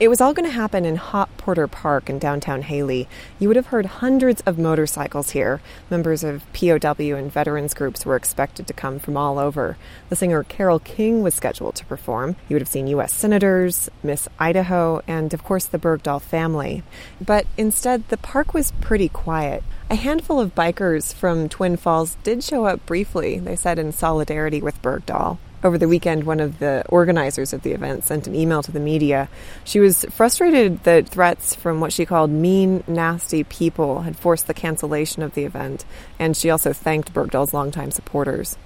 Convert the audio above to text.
It was all going to happen in Hop Porter Park in downtown Hailey. You would have heard hundreds of motorcycles here. Members of POW and veterans groups were expected to come from all over. The singer Carole King was scheduled to perform. You would have seen U.S. senators, Miss Idaho, and of course the Bergdahl family. But instead, the park was pretty quiet. A handful of bikers from Twin Falls did show up briefly, they said, in solidarity with Bergdahl. Over the weekend, one of the organizers of the event sent an email to the media. She was frustrated that threats from what she called mean, nasty people had forced the cancellation of the event, and she also thanked Bergdahl's longtime supporters.